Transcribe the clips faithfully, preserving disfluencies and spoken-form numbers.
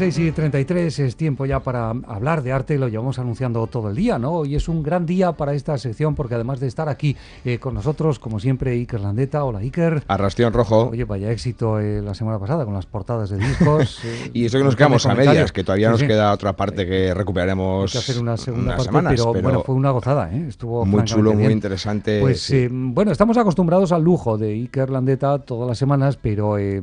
seis y treinta y tres es tiempo ya para hablar de arte, lo llevamos anunciando todo el día, ¿no? Y es un gran día para esta sección porque además de estar aquí eh, con nosotros, como siempre, Iker Landeta. Hola, Iker. Arrastión rojo. Oye, vaya éxito eh, la semana pasada con las portadas de discos. Eh, y eso que nos quedamos a medias, que todavía sí, nos sí. queda otra parte que recuperaremos. Hay que hacer una segunda unas parte, semanas, pero, pero bueno, fue una gozada, ¿eh? Estuvo muy chulo, bien. muy interesante. Pues sí. eh, bueno, estamos acostumbrados al lujo de Iker Landeta todas las semanas, pero... Eh,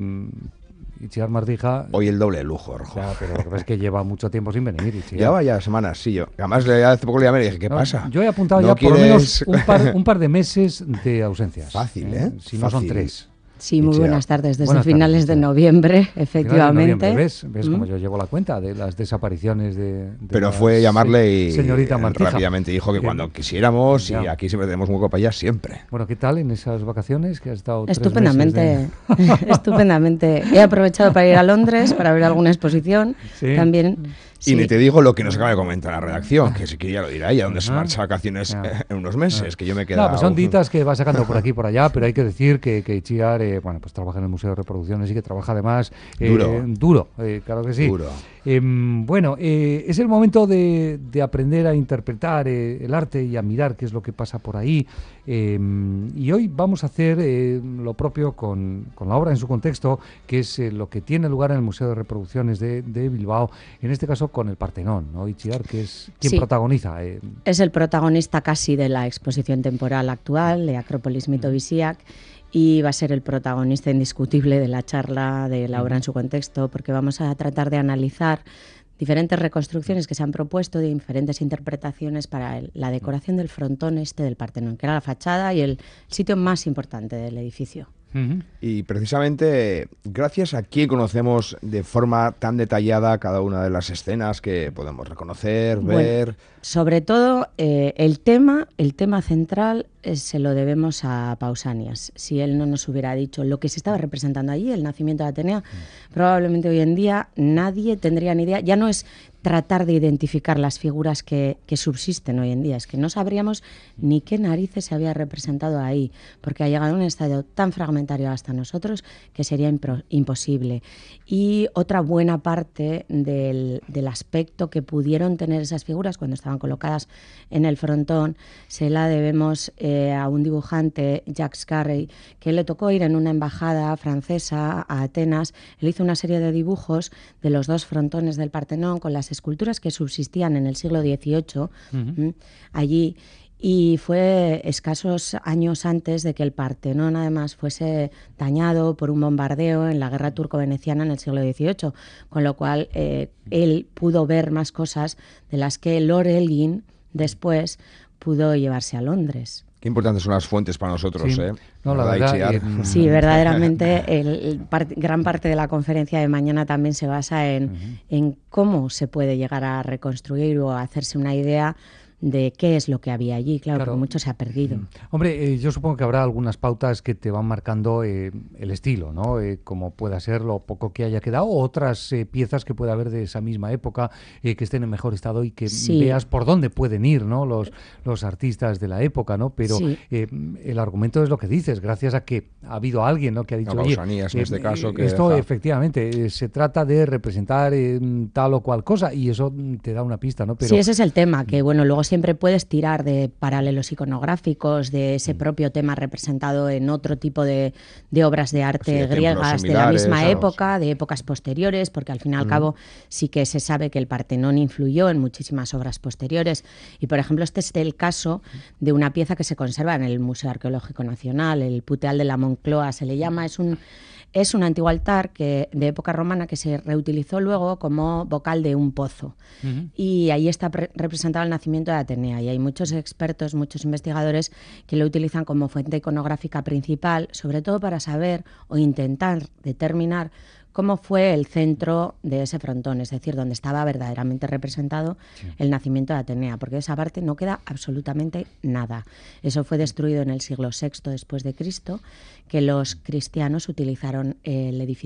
Itziar Martija... Hoy el doble de lujo, Rojo. Ya, pero lo que pasa es que lleva mucho tiempo sin venir, Itziar. Lleva ya semanas, sí. Yo. Además, hace poco le llamé y dije, ¿qué no, pasa? Yo he apuntado ¿No ya quieres... por lo menos un par, un par de meses de ausencias. Fácil, ¿eh? Si Fácil. no son tres. Sí, muy buenas tardes. Desde buenas finales tardes, de noviembre, efectivamente. De noviembre. ¿Ves, ¿Ves ¿Mm? cómo yo llevo la cuenta de las desapariciones de, de Pero fue llamarle y señorita Martija. Rápidamente dijo que, que cuando quisiéramos ya. Y aquí siempre tenemos un hueco para allá, siempre. Bueno, ¿qué tal en esas vacaciones que has estado Estupendamente, tres meses de... estupendamente. He aprovechado para ir a Londres para ver alguna exposición. ¿Sí? También... Y sí. Ni te digo lo que nos acaba de comentar la redacción, que si quería lo dirá ella, donde se marcha a vacaciones ya. en unos meses, ya. que yo me he quedado... No, pues son ditas que va sacando por aquí y por allá, pero hay que decir que, que Itziar, eh, bueno, pues trabaja en el Museo de Reproducciones y que trabaja además... Eh, duro. Duro, eh, claro que sí. Duro. Eh, bueno, eh, es el momento de, de aprender a interpretar eh, el arte y a mirar qué es lo que pasa por ahí. Eh, y hoy vamos a hacer eh, lo propio con, con la obra en su contexto, que es eh, lo que tiene lugar en el Museo de Reproducciones de, de Bilbao, en este caso con el Partenón, ¿no? Itziar, que es quien sí. protagoniza. Eh. Es el protagonista casi de la exposición temporal actual de Acrópolis Mito Visiac. Y va a ser el protagonista indiscutible de la charla, de la obra en su contexto, porque vamos a tratar de analizar diferentes reconstrucciones que se han propuesto de diferentes interpretaciones para el, la decoración del frontón este del Partenón, que era la fachada y el sitio más importante del edificio. Uh-huh. Y precisamente gracias a quien conocemos de forma tan detallada cada una de las escenas que podemos reconocer, bueno, ver... Sobre todo eh, el tema, el tema central eh, se lo debemos a Pausanias. Si él no nos hubiera dicho lo que se estaba representando allí, el nacimiento de Atenea, uh-huh. probablemente hoy en día nadie tendría ni idea. Ya no es tratar de identificar las figuras que, que subsisten hoy en día, es que no sabríamos ni qué narices se había representado ahí, porque ha llegado a un estadio tan fragmentario hasta nosotros que sería impro, imposible. Y otra buena parte del, del aspecto que pudieron tener esas figuras cuando estaban colocadas en el frontón se la debemos eh, a un dibujante, Jacques Carrey, que le tocó ir en una embajada francesa a Atenas. Él hizo una serie de dibujos de los dos frontones del Partenón con las esculturas que subsistían en el siglo dieciocho uh-huh. allí, y fue escasos años antes de que el Partenón además fuese dañado por un bombardeo en la guerra turco-veneciana en el siglo dieciocho, con lo cual eh, él pudo ver más cosas de las que Lord Elgin después pudo llevarse a Londres. Qué importantes son las fuentes para nosotros, sí. ¿eh? No, la verdad, eh, sí, verdaderamente, el, el part, gran parte de la conferencia de mañana también se basa en, uh-huh. en cómo se puede llegar a reconstruir o a hacerse una idea de qué es lo que había allí, claro, claro. porque mucho se ha perdido. Mm. Hombre, eh, yo supongo que habrá algunas pautas que te van marcando eh, el estilo, ¿no? Eh, como pueda ser lo poco que haya quedado, o otras eh, piezas que pueda haber de esa misma época eh, que estén en mejor estado y que sí. veas por dónde pueden ir, ¿no? Los, los artistas de la época, ¿no? Pero sí. eh, el argumento es lo que dices, gracias a que ha habido alguien, ¿no? Que ha dicho, no, oye, Pausanias, en este caso, que esto deja... efectivamente eh, se trata de representar eh, tal o cual cosa y eso te da una pista, ¿no? Pero, sí, ese es el tema, que bueno, luego siempre puedes tirar de paralelos iconográficos, de ese propio tema representado en otro tipo de, de obras de arte sí, griegas de la misma ¿sabes? época, de épocas posteriores, porque al fin y al mm. cabo sí que se sabe que el Partenón influyó en muchísimas obras posteriores. Y por ejemplo, este es el caso de una pieza que se conserva en el Museo Arqueológico Nacional, el Puteal de la Moncloa se le llama, es un... Es un antiguo altar que, de época romana que se reutilizó luego como vocal de un pozo. Uh-huh. Y ahí está pre- representado el nacimiento de Atenea. Y hay muchos expertos, muchos investigadores que lo utilizan como fuente iconográfica principal, sobre todo para saber o intentar determinar cómo fue el centro de ese frontón, es decir, donde estaba verdaderamente representado sí. el nacimiento de Atenea, porque de esa parte no queda absolutamente nada. Eso fue destruido en el siglo sexto después de Cristo, que los cristianos utilizaron el edificio del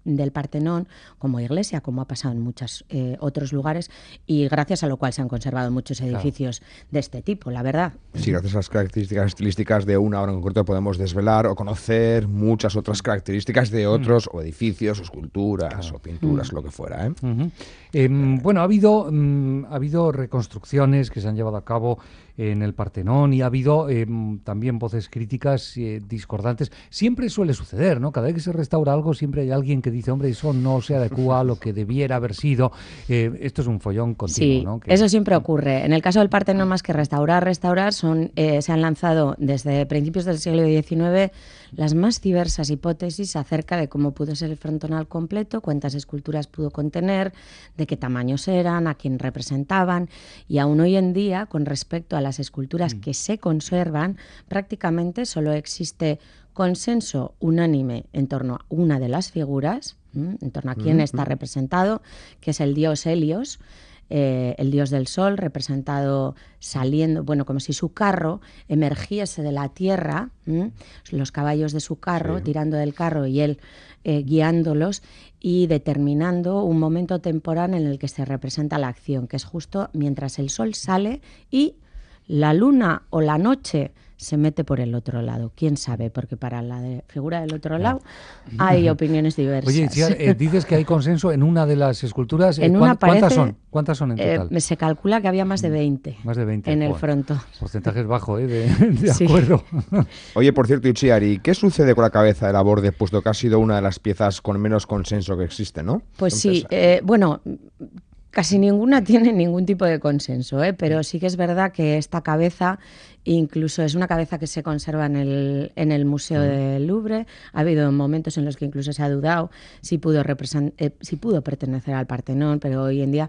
del Partenón como iglesia, como ha pasado en muchos eh, otros lugares, y gracias a lo cual se han conservado muchos edificios claro. de este tipo, la verdad. Sí, gracias a las características estilísticas de una obra en concreto podemos desvelar o conocer muchas otras características de otros, mm. o edificios, o esculturas, claro. o pinturas, mm. lo que fuera. ¿eh? Uh-huh. Eh, bueno, ha habido, mm, ha habido reconstrucciones que se han llevado a cabo en el Partenón y ha habido eh, también voces críticas eh, discordantes. Siempre suele suceder, ¿no? Cada vez que se restaura algo siempre hay alguien que dice, hombre, eso no se adecua a lo que debiera haber sido. Eh, esto es un follón continuo, sí, ¿no? Que... eso siempre ocurre. En el caso del Partenón, más que restaurar, restaurar, son, eh, se han lanzado desde principios del siglo diecinueve las más diversas hipótesis acerca de cómo pudo ser el frontón al completo, cuántas esculturas pudo contener, de qué tamaños eran, a quién representaban, y aún hoy en día, con respecto a las esculturas mm. que se conservan, prácticamente solo existe consenso unánime en torno a una de las figuras, ¿m? en torno a quién mm. está representado, que es el dios Helios, Eh, el dios del sol, representado saliendo, bueno, como si su carro emergiese de la tierra, ¿m? los caballos de su carro, sí. tirando del carro y él eh, guiándolos y determinando un momento temporal en el que se representa la acción, que es justo mientras el sol sale y la luna o la noche se mete por el otro lado. ¿Quién sabe? Porque para la de figura del otro lado hay opiniones diversas. Oye, si, eh, dices que hay consenso en una de las esculturas. Eh, en una ¿Cuántas parece, son? ¿Cuántas son en total? Eh, se calcula que había más de veinte. Más de veinte. En joder. el frontón. Porcentaje es bajo, ¿eh? De, de sí. acuerdo. Oye, por cierto, Itziar, ¿qué sucede con la cabeza de la borde, puesto que ha sido una de las piezas con menos consenso que existe, ¿no? Pues Entonces, sí, eh, bueno... Casi ninguna tiene ningún tipo de consenso, ¿eh? Pero sí que es verdad que esta cabeza, incluso es una cabeza que se conserva en el, en el Museo mm. del Louvre. Ha habido momentos en los que incluso se ha dudado si pudo, represent- eh, si pudo pertenecer al Partenón, pero hoy en día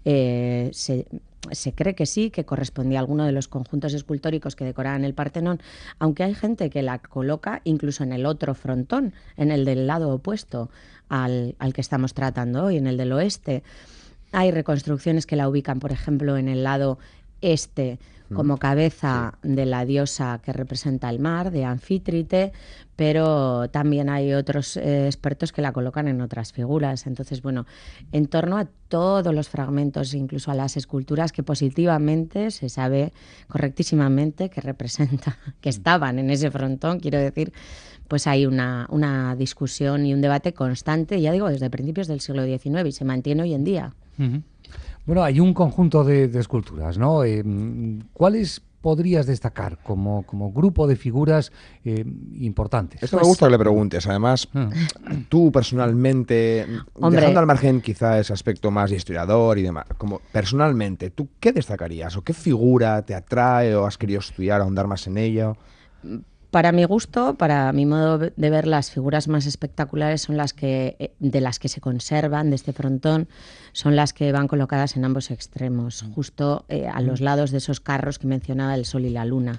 eh, se, se cree que sí, que correspondía a alguno de los conjuntos escultóricos que decoraban el Partenón, aunque hay gente que la coloca incluso en el otro frontón, en el del lado opuesto al, al que estamos tratando hoy, en el del oeste. Hay reconstrucciones que la ubican, por ejemplo, en el lado este, como cabeza sí. de la diosa que representa el mar, de Anfítrite, pero también hay otros eh, expertos que la colocan en otras figuras. Entonces, bueno, en torno a todos los fragmentos, incluso a las esculturas que positivamente se sabe correctísimamente que representa, que estaban en ese frontón, quiero decir, pues hay una, una discusión y un debate constante, ya digo, desde principios del siglo diecinueve y se mantiene hoy en día. Uh-huh. Bueno, hay un conjunto de, de esculturas, ¿no? Eh, ¿Cuáles podrías destacar como, como grupo de figuras eh, importantes? Esto pues, me gusta que le preguntes. Además, uh. tú personalmente, Hombre. dejando al margen quizá ese aspecto más de historiador y demás, como personalmente, ¿tú qué destacarías? ¿O qué figura te atrae o has querido estudiar, ahondar más en ello? Para mi gusto, para mi modo de ver, las figuras más espectaculares son las que, de las que se conservan de este frontón, son las que van colocadas en ambos extremos, justo eh, a los lados de esos carros que mencionaba el sol y la luna.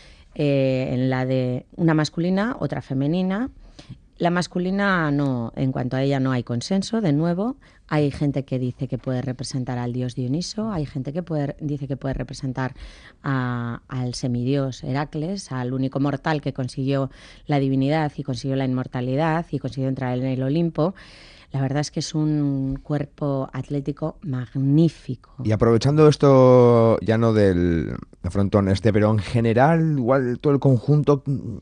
Eh, en la de una masculina, otra femenina. La masculina, no, en cuanto a ella no hay consenso, de nuevo. Hay gente que dice que puede representar al dios Dioniso, hay gente que puede, dice que puede representar a, al semidios Heracles, al único mortal que consiguió la divinidad y consiguió la inmortalidad y consiguió entrar en el Olimpo. La verdad es que es un cuerpo atlético magnífico. Y aprovechando esto, ya no del frontón este, pero en general, igual todo el conjunto...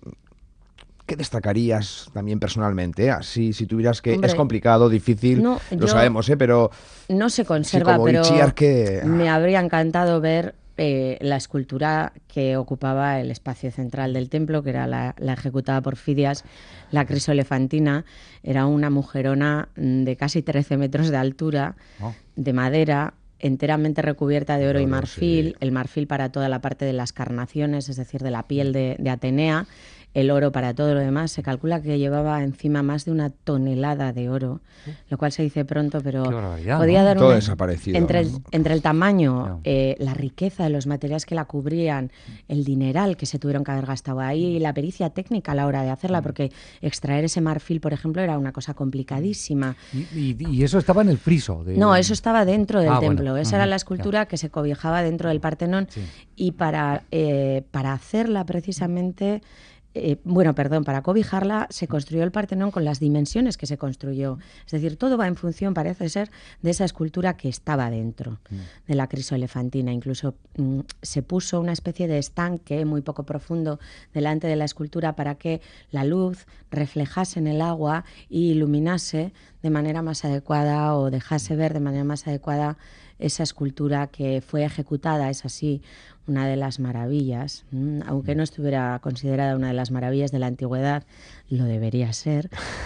¿Qué destacarías también personalmente? Así, si tuvieras que... Hombre, es complicado, difícil, no, lo sabemos, ¿eh? Pero... No se conserva, sí, pero Itziar, que... me habría encantado ver eh, la escultura que ocupaba el espacio central del templo, que era la, la ejecutada por Fidias, la crisoelefantina. Era una mujerona de casi trece metros de altura, oh. de madera, enteramente recubierta de oro y marfil, sí. el marfil para toda la parte de las carnaciones, es decir, de la piel de, de Atenea, el oro para todo lo demás. Se calcula que llevaba encima más de una tonelada de oro, lo cual se dice pronto, pero podía ¿no? dar todo una, desaparecido. Entre el, entre el tamaño, no. eh, la riqueza de los materiales que la cubrían, el dineral que se tuvieron que haber gastado ahí, y la pericia técnica a la hora de hacerla, porque extraer ese marfil, por ejemplo, era una cosa complicadísima. ¿Y, y, y eso estaba en el friso? De... No, eso estaba dentro del ah, templo. Bueno. Esa uh-huh. era la escultura claro. que se cobijaba dentro del Partenón, sí. y para, eh, para hacerla precisamente... Eh, bueno, perdón, para cobijarla se construyó el Partenón con las dimensiones que se construyó. Es decir, todo va en función, parece ser, de esa escultura que estaba dentro mm. de la crisoelefantina. Incluso mm, se puso una especie de estanque muy poco profundo delante de la escultura para que la luz reflejase en el agua y iluminase de manera más adecuada o dejase ver de manera más adecuada esa escultura que fue ejecutada. Es así una de las maravillas, aunque no estuviera considerada una de las maravillas de la antigüedad, lo debería ser.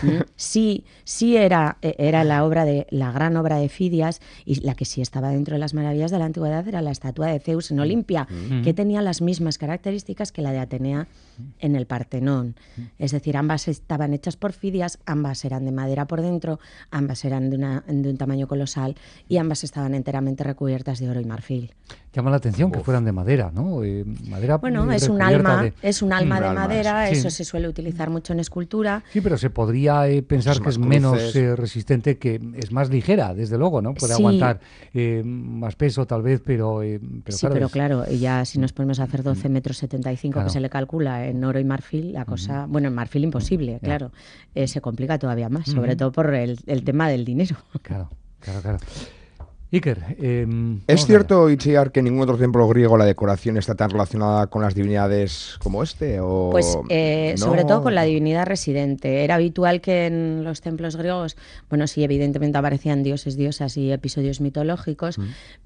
Sí, sí era, era la obra de la gran obra de Fidias, y la que sí estaba dentro de las maravillas de la antigüedad era la estatua de Zeus en Olimpia, mm. que tenía las mismas características que la de Atenea en el Partenón. Es decir, ambas estaban hechas por Fidias, ambas eran de madera por dentro, ambas eran de, una, de un tamaño colosal y ambas estaban enteramente recubiertas de oro y marfil. Llama la atención Uf. que fueran de madera, ¿no? Eh, madera bueno, es un alma, de... es un alma un de alma, madera, sí. Eso se suele utilizar mucho en escultura. Sí, pero se podría eh, pensar que es cruces. menos eh, resistente, que es más ligera, desde luego, ¿no? Puede sí. aguantar eh, más peso tal vez, pero... Eh, pero sí, claro, pero es... claro, ya si nos ponemos a hacer doce metros setenta y cinco, claro. que se le calcula en oro y marfil, la cosa... Uh-huh. Bueno, en marfil imposible, uh-huh. claro. Eh, se complica todavía más, uh-huh. sobre todo por el, el tema del dinero. Claro, claro, claro. Iker, eh, ¿es cierto, Itziar, que en ningún otro templo griego la decoración está tan relacionada con las divinidades como este? O pues eh, no? sobre todo con la divinidad residente. Era habitual que en los templos griegos, bueno, sí, evidentemente aparecían dioses, diosas y episodios mitológicos, mm.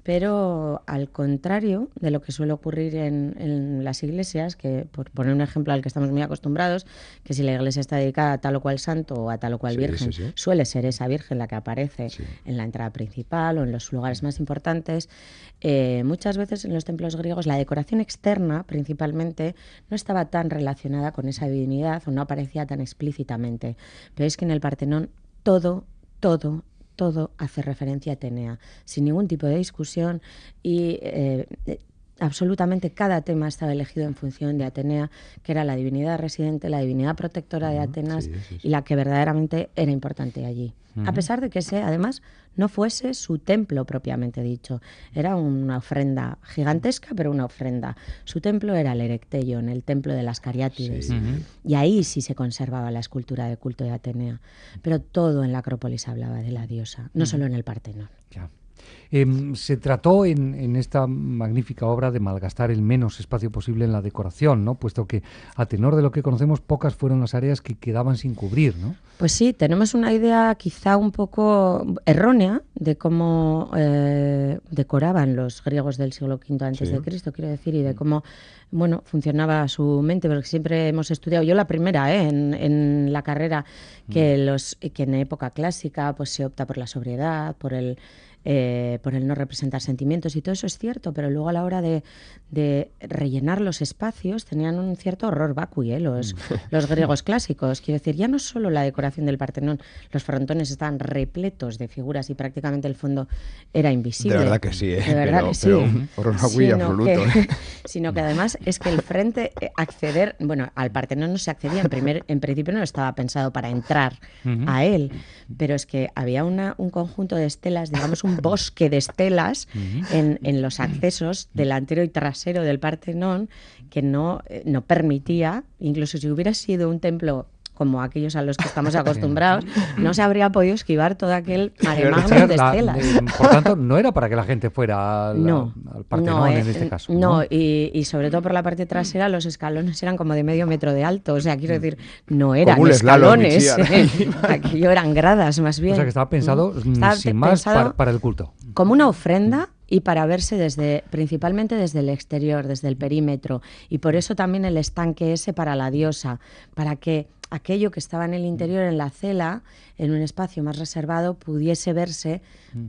pero al contrario de lo que suele ocurrir en, en las iglesias, que por poner un ejemplo al que estamos muy acostumbrados, que si la iglesia está dedicada a tal o cual santo o a tal o cual sí, virgen, sí, sí. suele ser esa virgen la que aparece sí. en la entrada principal o en los lugares más importantes. Eh, muchas veces en los templos griegos la decoración externa principalmente no estaba tan relacionada con esa divinidad o no aparecía tan explícitamente, pero es que en el Partenón todo, todo, todo hace referencia a Atenea, sin ningún tipo de discusión, y eh, absolutamente cada tema estaba elegido en función de Atenea, que era la divinidad residente, la divinidad protectora de Atenas, sí, sí, sí. y la que verdaderamente era importante allí. Uh-huh. A pesar de que ese, además, no fuese su templo propiamente dicho. Era una ofrenda gigantesca, pero una ofrenda. Su templo era el Erecteion, el templo de las Cariátides. Sí. Uh-huh. Y ahí sí se conservaba la escultura de culto de Atenea. Pero todo en la Acrópolis hablaba de la diosa, no uh-huh. solo en el Partenón. Ya. Eh, se trató en, en esta magnífica obra de malgastar el menos espacio posible en la decoración, ¿no? Puesto que, a tenor de lo que conocemos, pocas fueron las áreas que quedaban sin cubrir, ¿no? Pues sí, tenemos una idea quizá un poco errónea de cómo eh, decoraban los griegos del siglo quinto antes sí. de Cristo, quiero decir, y de cómo bueno, funcionaba su mente, porque siempre hemos estudiado, yo la primera ¿eh? en, en la carrera, que, mm. los, que en época clásica pues se opta por la sobriedad, por el Eh, por el no representar sentimientos, y todo eso es cierto, pero luego a la hora de, de rellenar los espacios tenían un cierto horror vacui, ¿eh? los, los griegos clásicos. Quiero decir, ya no solo la decoración del Partenón, los frontones estaban repletos de figuras y prácticamente el fondo era invisible. De verdad que sí, ¿eh? De verdad pero, que sí. Pero horror vacui absoluto. Que, ¿eh? Sino que además es que el frente, acceder, bueno, al Partenón no se accedía, en, primer, en principio no estaba pensado para entrar uh-huh. a él, pero es que había una, un conjunto de estelas, digamos un un bosque de estelas uh-huh. en, en los accesos delantero y trasero del Partenón que no, no permitía, incluso si hubiera sido un templo como aquellos a los que estamos acostumbrados, no se habría podido esquivar todo aquel maremagno de estelas. La, por tanto, no era para que la gente fuera al, no, al Partenón no, en eh, este caso. No, no y, y sobre todo por la parte trasera los escalones eran como de medio metro de alto, o sea, quiero decir, no eran como escalones, eh, aquello eran gradas más bien. O sea, que estaba pensado estaba sin más para, para el culto. Como una ofrenda y para verse desde, principalmente desde el exterior, desde el perímetro, y por eso también el estanque ese para la diosa, para que aquello que estaba en el interior, en la cela, en un espacio más reservado, pudiese verse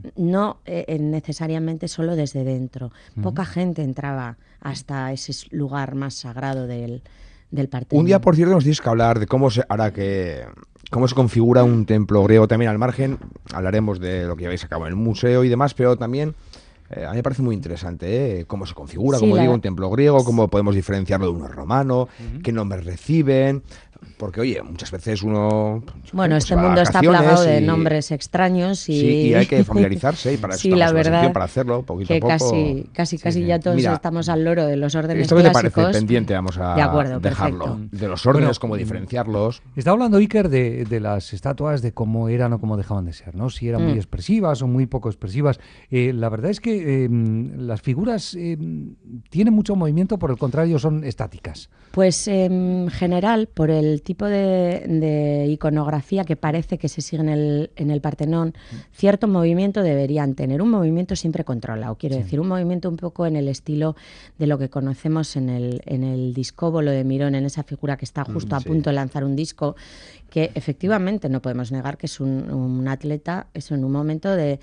no eh, necesariamente solo desde dentro. Poca gente entraba hasta ese lugar más sagrado del, del Partenón. Un día, por cierto, nos tienes que hablar de cómo se, ahora que, cómo se configura un templo griego. También al margen hablaremos de lo que lleváis a cabo en el museo y demás, pero también Eh, a mí me parece muy interesante ¿eh? cómo se configura, sí, como la... digo, un templo griego, cómo podemos diferenciarlo de uno romano, uh-huh. qué nombres reciben. porque oye, muchas veces uno... Bueno, pues, este mundo está plagado de y... nombres extraños y... Sí, y hay que familiarizarse y para eso sí, estamos la en la verdad sección, para hacerlo poquito que a poco. Casi, casi, casi sí, ya todos Mira, estamos al loro de los órdenes esto clásicos. Esto que te parece pendiente, vamos a de acuerdo, dejarlo. Perfecto. De los órdenes, bueno, cómo diferenciarlos. Está hablando Iker de, de las estatuas, de cómo eran o cómo dejaban de ser, ¿no? Si eran mm. muy expresivas o muy poco expresivas. Eh, la verdad es que eh, las figuras eh, tienen mucho movimiento, por el contrario, son estáticas. Pues en general, por el tipo de, de iconografía que parece que se sigue en el, en el Partenón, cierto movimiento deberían tener. Un movimiento siempre controlado, quiero sí. decir, un movimiento un poco en el estilo de lo que conocemos en el, en el discóbolo de Mirón, en esa figura que está justo mm, a sí. punto de lanzar un disco, que efectivamente no podemos negar que es un, un atleta, eso en un momento de...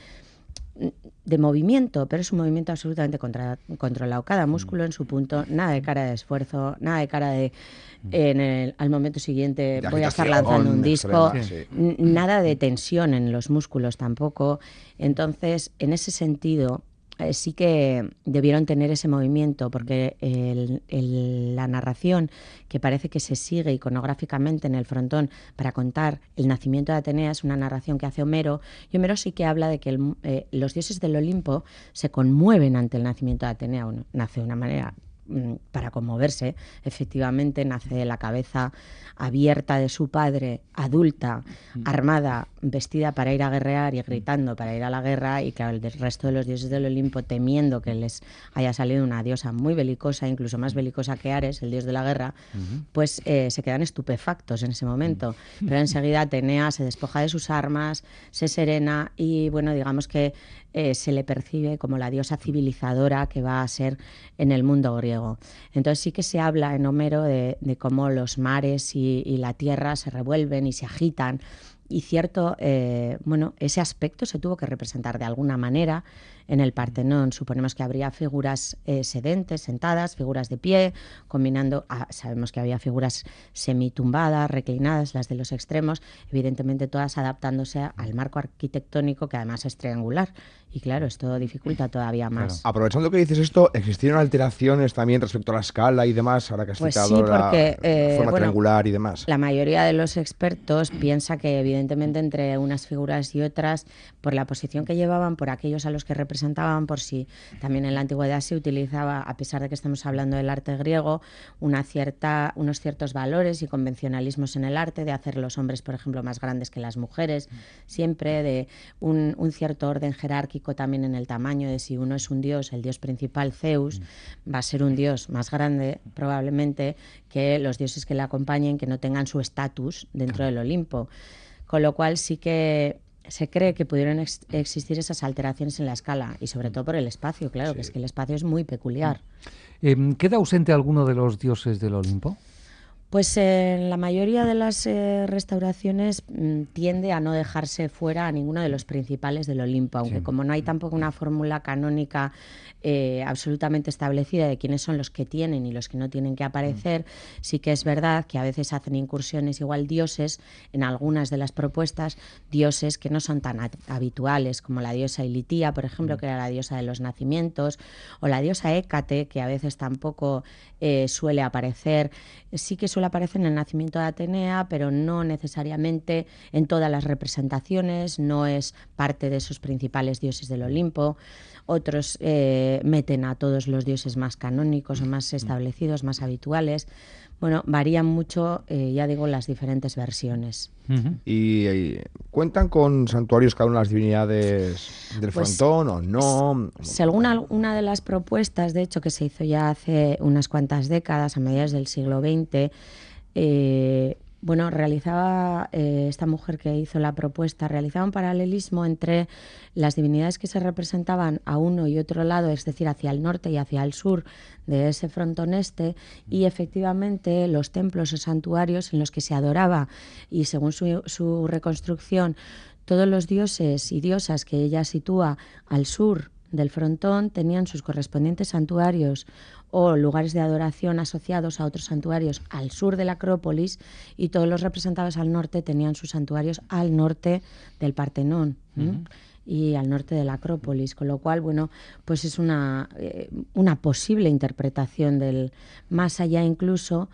de movimiento, pero es un movimiento absolutamente contra, controlado, cada músculo en su punto, nada de cara de esfuerzo, nada de cara de en el, al momento siguiente voy a estar lanzando un disco, extrema, sí. nada de tensión en los músculos tampoco. Entonces, en ese sentido, eh, sí que debieron tener ese movimiento, porque el, el, la narración que parece que se sigue iconográficamente en el frontón para contar el nacimiento de Atenea es una narración que hace Homero, y Homero sí que habla de que el, eh, los dioses del Olimpo se conmueven ante el nacimiento de Atenea. Bueno, nace de una manera para conmoverse, efectivamente nace de la cabeza abierta de su padre, adulta, armada, vestida para ir a guerrear y gritando para ir a la guerra, y claro, el resto de los dioses del Olimpo, temiendo que les haya salido una diosa muy belicosa, incluso más belicosa que Ares, el dios de la guerra, uh-huh. pues eh, se quedan estupefactos en ese momento. Uh-huh. Pero enseguida Atenea se despoja de sus armas, se serena y, bueno, digamos que eh, se le percibe como la diosa civilizadora que va a ser en el mundo griego. Entonces sí que se habla en Homero de, de cómo los mares y, y la tierra se revuelven y se agitan, y cierto, eh, bueno, ese aspecto se tuvo que representar de alguna manera en el Partenón. Suponemos que habría figuras eh, sedentes, sentadas, figuras de pie, combinando, ah, sabemos que había figuras semitumbadas, reclinadas, las de los extremos, evidentemente todas adaptándose al marco arquitectónico, que además es triangular. Y claro, esto dificulta todavía más. Claro. Aprovechando que dices esto, ¿existieron alteraciones también respecto a la escala y demás, ahora que has pues citado sí, porque, la eh, forma bueno, triangular y demás? La mayoría de los expertos piensa que evidentemente entre unas figuras y otras, por la posición que llevaban, por aquellos a los que representaban, por si también en la antigüedad se utilizaba, a pesar de que estamos hablando del arte griego, una cierta, unos ciertos valores y convencionalismos en el arte, de hacer los hombres, por ejemplo, más grandes que las mujeres, siempre de un, un cierto orden jerárquico también en el tamaño, de si uno es un dios, el dios principal, Zeus, va a ser un dios más grande probablemente que los dioses que le acompañen, que no tengan su estatus dentro del Olimpo. Con lo cual sí que se cree que pudieron ex- existir esas alteraciones en la escala, y sobre todo por el espacio, claro, sí. que es que el espacio es muy peculiar. Eh, ¿Queda ausente alguno de los dioses del Olimpo? Pues en eh, la mayoría de las eh, restauraciones mmm, tiende a no dejarse fuera a ninguno de los principales del Olimpo, aunque sí. como no hay tampoco una fórmula canónica eh, absolutamente establecida de quiénes son los que tienen y los que no tienen que aparecer, mm. sí que es verdad que a veces hacen incursiones igual dioses en algunas de las propuestas, dioses que no son tan habituales, como la diosa Ilitía, por ejemplo, mm. que era la diosa de los nacimientos, o la diosa Hécate, que a veces tampoco eh, suele aparecer. Sí que suele aparecer en el nacimiento de Atenea, pero no necesariamente en todas las representaciones, no es parte de esos principales dioses del Olimpo. Otros eh, meten a todos los dioses más canónicos o más establecidos, más habituales. Bueno, varían mucho, eh, ya digo, las diferentes versiones. Uh-huh. ¿Y, y cuentan con santuarios cada una de las divinidades del pues, frontón o no? Según una de las propuestas, de hecho, que se hizo ya hace unas cuantas décadas, a mediados del siglo veinte, eh, bueno, realizaba, eh, esta mujer que hizo la propuesta, realizaba un paralelismo entre las divinidades que se representaban a uno y otro lado, es decir, hacia el norte y hacia el sur de ese frontón este, y efectivamente los templos o santuarios en los que se adoraba, y según su, su reconstrucción, todos los dioses y diosas que ella sitúa al sur del frontón tenían sus correspondientes santuarios o lugares de adoración asociados a otros santuarios al sur de la Acrópolis, y todos los representados al norte tenían sus santuarios al norte del Partenón. ¿eh? Uh-huh. Y al norte de la Acrópolis, con lo cual, bueno, pues es una, eh, una posible interpretación del, más allá incluso,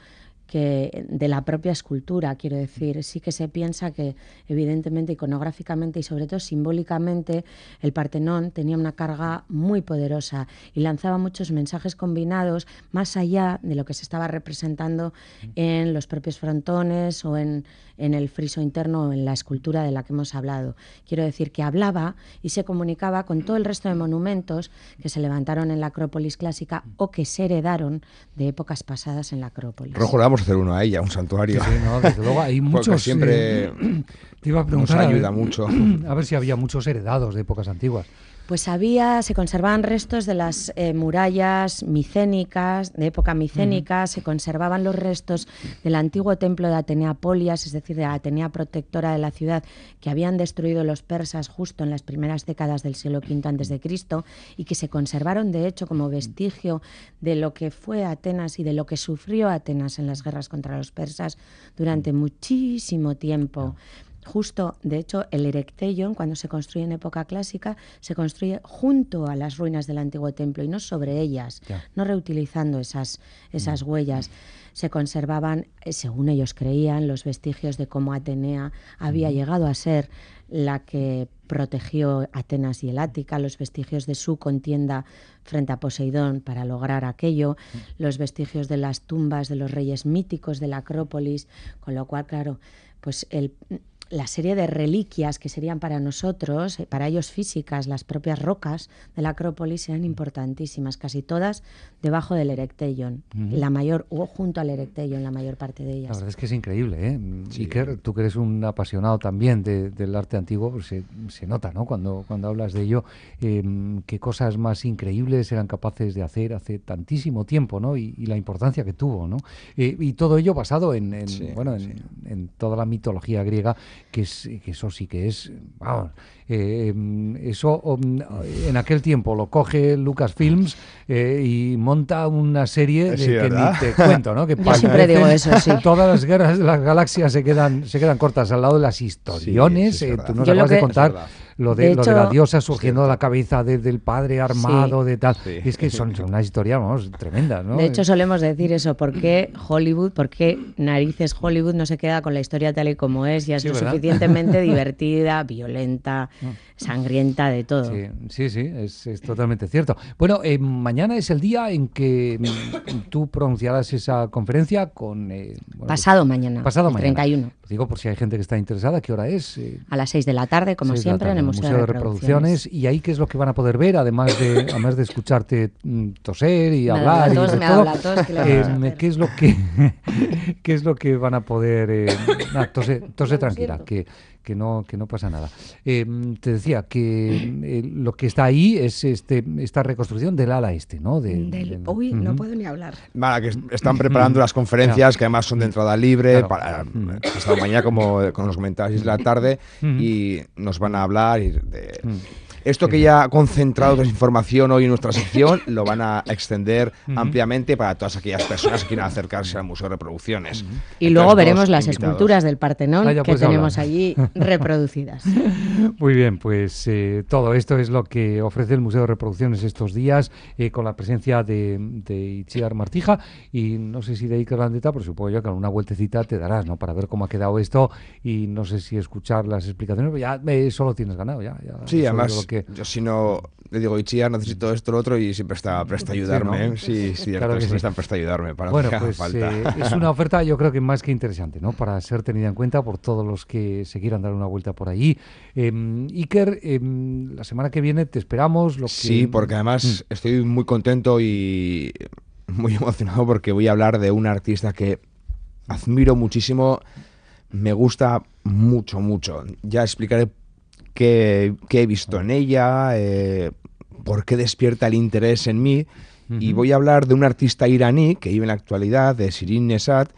que de la propia escultura, quiero decir. Sí que se piensa que, evidentemente, iconográficamente y sobre todo simbólicamente, el Partenón tenía una carga muy poderosa y lanzaba muchos mensajes combinados más allá de lo que se estaba representando en los propios frontones o en, en el friso interno o en la escultura de la que hemos hablado. Quiero decir que hablaba y se comunicaba con todo el resto de monumentos que se levantaron en la Acrópolis clásica o que se heredaron de épocas pasadas en la Acrópolis. Rojo, le vamos a hacer uno a ella, un santuario. Sí, no, desde luego hay muchos. Porque siempre eh, te iba a preguntar, nos ayuda a ver, mucho. A ver si había muchos heredados de épocas antiguas. Pues había, se conservaban restos de las eh, murallas micénicas, de época micénica, uh-huh. se conservaban los restos del antiguo templo de Atenea Polias, es decir, de la Atenea protectora de la ciudad, que habían destruido los persas justo en las primeras décadas del siglo quinto antes de Cristo y que se conservaron, de hecho, como vestigio de lo que fue Atenas y de lo que sufrió Atenas en las guerras contra los persas durante muchísimo tiempo. Justo, de hecho, el Erecteion, cuando se construye en época clásica, se construye junto a las ruinas del antiguo templo y no sobre ellas, ya. no reutilizando esas, esas mm. huellas. Se conservaban, según ellos creían, los vestigios de cómo Atenea había mm. llegado a ser la que protegió Atenas y el Ática, los vestigios de su contienda frente a Poseidón para lograr aquello, mm. los vestigios de las tumbas de los reyes míticos de la Acrópolis, con lo cual, claro, pues el... la serie de reliquias que serían para nosotros, para ellos físicas, las propias rocas de la Acrópolis eran importantísimas, casi todas debajo del Erecteion, uh-huh. la mayor, o junto al Erecteion, la mayor parte de ellas. La verdad es que es increíble, ¿eh? Sí. Iker, tú que eres un apasionado también de, del arte antiguo, pues se, se nota, ¿no? Cuando, cuando hablas de ello, eh, qué cosas más increíbles eran capaces de hacer hace tantísimo tiempo, ¿no? Y, y la importancia que tuvo, ¿no? Eh, y todo ello basado en, en sí, bueno, en, sí. en toda la mitología griega, que, es, que eso sí que es, vamos, eh, eso um, en aquel tiempo lo coge Lucasfilms eh, y monta una serie de, sí, que ¿verdad? ni te cuento, ¿no? Que yo siempre digo eso, sí. Todas las guerras de las galaxias se quedan, se quedan cortas al lado de las historiones. Sí, sí, eh, tú nos yo acabas que, de contar lo de, de, lo hecho, de la diosa surgiendo de la cabeza de, del padre armado, sí. de tal. Sí. Es que son, son unas historias, vamos, tremendas, ¿no? De hecho, solemos decir eso, ¿por qué Hollywood, por qué narices Hollywood no se queda con la historia tal y como es? Ya es Sí, lo ¿verdad? Suficientemente divertida, violenta, sangrienta, de todo. Sí, sí, sí, es, es totalmente cierto. Bueno, eh, mañana es el día en que mm, tú pronunciarás esa conferencia con... Eh, bueno, pasado pues, mañana, pasado el mañana. treinta y uno. Digo, por si hay gente que está interesada, ¿qué hora es? Eh, A las seis de la tarde, como siempre, en el Museo, Museo de, de Reproducciones. Reproducciones. ¿Y ahí qué es lo que van a poder ver, además de además de escucharte mm, toser y Me hablar? tos, y me todo, habla tos, ¿qué le vamos a eh, hacer? ¿qué es lo que qué es lo que van a poder... Eh, nah, tose, tose tranquila, que, que, no, que no pasa nada. Eh, te decía que eh, lo que está ahí es este esta reconstrucción del ala este, ¿no? De, Del, del, uy, uh-huh. no puedo ni hablar. Vale, que están preparando las conferencias, que además son de entrada libre, Claro. para pasado mañana, como, como nos comentabas, es la tarde, y nos van a hablar y de... Esto que ya ha concentrado toda esa información hoy en nuestra sección, lo van a extender uh-huh. ampliamente para todas aquellas personas que quieran acercarse al Museo de Reproducciones. Uh-huh. Y luego Entonces, veremos las invitados. esculturas del Partenón ah, que tenemos hablar. allí reproducidas. Muy bien, pues eh, todo esto es lo que ofrece el Museo de Reproducciones estos días, eh, con la presencia de, de Itziar Martija y no sé si de Iker Landeta, pero supongo yo que alguna vueltecita te darás, ¿no? Para ver cómo ha quedado esto y no sé si escuchar las explicaciones, pero ya eh, solo tienes ganado. ya, ya Sí, además... Lo que... Yo si no le digo, Itziar, necesito esto, lo otro, y siempre está presto a ayudarme. Sí, ¿no? sí, sí, claro que sí. Está presto a ayudarme para bueno, lo que haga pues, falta. Eh, es una oferta, yo creo que más que interesante, ¿no? Para ser tenida en cuenta por todos los que se quieran dar una vuelta por allí. Eh, Iker, eh, la semana que viene te esperamos. Lo que... Sí, porque además mm. estoy muy contento y muy emocionado porque voy a hablar de una artista que admiro muchísimo, me gusta mucho, mucho. Ya explicaré qué, qué he visto en ella, eh, por qué despierta el interés en mí, uh-huh. y voy a hablar de un artista iraní que vive en la actualidad, de Shirin Neshat.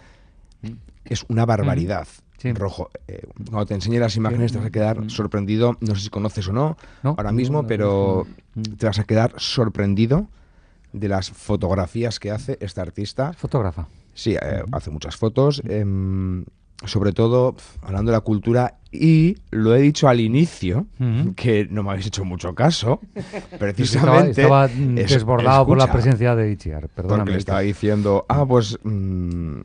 Es una barbaridad. Uh-huh. Sí. Rojo, eh, cuando te enseñe las imágenes te vas a quedar uh-huh. sorprendido, no sé si conoces o no, ¿No? ahora mismo, no, no, pero no. te vas a quedar sorprendido de las fotografías que hace esta artista. Fotógrafa. Sí, eh, uh-huh. hace muchas fotos, eh, sobre todo hablando de la cultura, y lo he dicho al inicio, uh-huh. que no me habéis hecho mucho caso, precisamente... Estaba, estaba es, desbordado escucha, por la presencia de Itziar, perdóname. Porque le estaba diciendo, ah, pues... Mmm,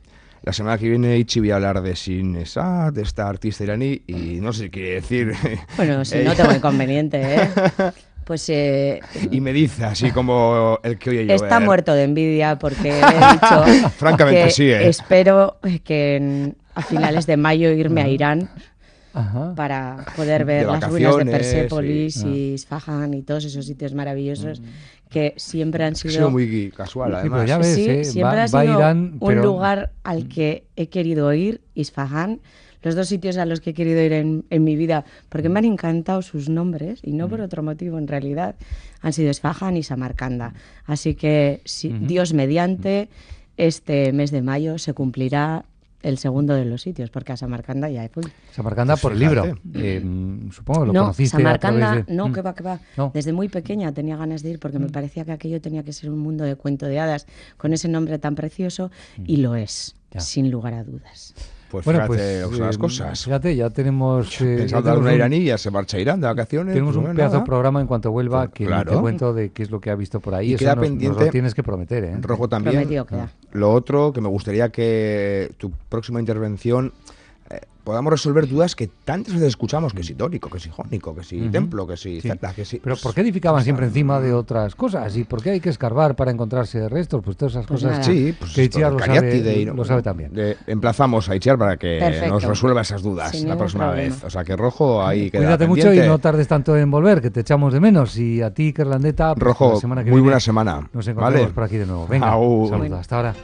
La semana que viene Ichi voy a hablar de Shinesat, de esta artista iraní, y no sé qué quiere decir. Bueno, si no tengo inconveniente, ¿eh? Pues eh, y me dice así como el que oye llover. Está muerto de envidia porque le he dicho francamente que sí, ¿eh? espero que en, a finales de mayo irme a Irán. Ajá. Para poder ver las ruinas de Persépolis sí. y Isfahan y todos esos sitios maravillosos mm. que siempre han sido... Ha sido muy casual, además. Sí, ya ves, sí, eh, siempre va, ha sido va Irán, un pero... lugar al que he querido ir, Isfahan, los dos sitios a los que he querido ir en, en mi vida, porque me han encantado sus nombres, y no por otro motivo en realidad, han sido Isfahan y Samarcanda. Así que, si uh-huh. Dios mediante, este mes de mayo se cumplirá el segundo de los sitios, porque a Samarcanda ya fui. Samarcanda pues por el libro. Eh, supongo que lo no, conociste Samarcanda, a través de... no, que va, que va. No. Desde muy pequeña tenía ganas de ir porque mm. me parecía que aquello tenía que ser un mundo de cuento de hadas con ese nombre tan precioso mm. y lo es, ya. sin lugar a dudas. Pues bueno, fíjate pues, las eh, cosas. Fíjate, ya tenemos... Eh, Pensando en una un, iraní, ya se marcha a Irán de vacaciones. Tenemos pues un no pedazo nada. de programa en cuanto vuelva que claro. te cuento de qué es lo que ha visto por ahí. Y Eso queda nos, pendiente, nos lo tienes que prometer, ¿eh? Rojo también. Prometido queda. Lo otro, que me gustaría que tu próxima intervención... Eh, podamos resolver dudas que tantas veces escuchamos, que si dórico, que si jónico, que si uh-huh. templo, que si... Sí. Zeta, que si Pero ¿por qué edificaban pues, siempre encima de otras cosas? ¿Y por qué hay que escarbar para encontrarse restos? Pues todas esas pues cosas nada. sí, pues que Itziar lo sabe, y, lo sabe también. Eh, emplazamos a Itziar para que Perfecto. nos resuelva esas dudas Sin la próxima problema. vez. O sea que Rojo ahí queda Cuídate pendiente. mucho y no tardes tanto en volver, que te echamos de menos. Y a ti, Kerlandeta, pues, Rojo, la semana que muy viene buena semana. Nos encontramos ¿vale? por aquí de nuevo. Venga, Au. saludos. Hasta ahora.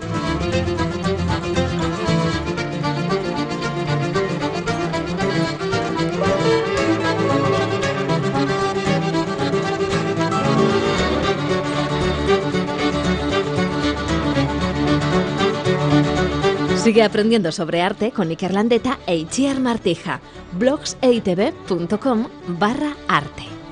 Sigue aprendiendo sobre arte con Iker Landeta e Itziar Martija. blogs e i te be punto com barra arte.